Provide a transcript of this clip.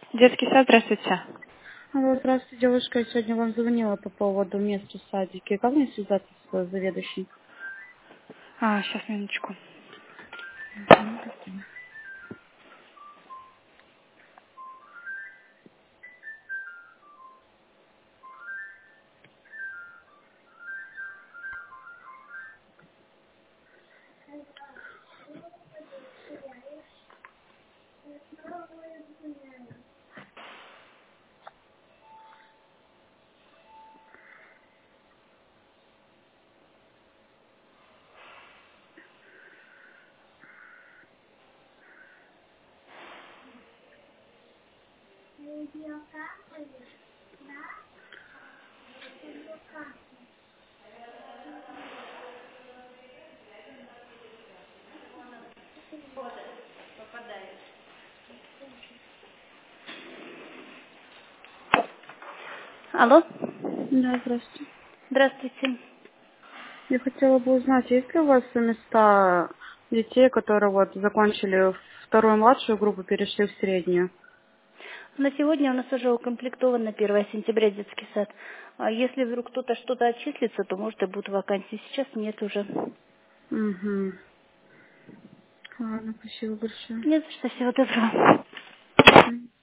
Детский сад, здравствуйте. Алло, здравствуйте, девушка. Я сегодня вам звонила по поводу места в садике. Как мне связаться с заведующим? Сейчас, минуточку. Алло, Да, здравствуйте. здравствуйте. Я хотела бы узнать, есть ли у вас места детей, которые вот закончили вторую младшую группу, перешли в среднюю? На сегодня у нас уже укомплектован на 1 сентября детский сад. А если вдруг кто-то что-то отчислится, то может и будут вакансии. Сейчас нет уже. Угу. Ладно, спасибо большое. Не за что, всего доброго. Мгм.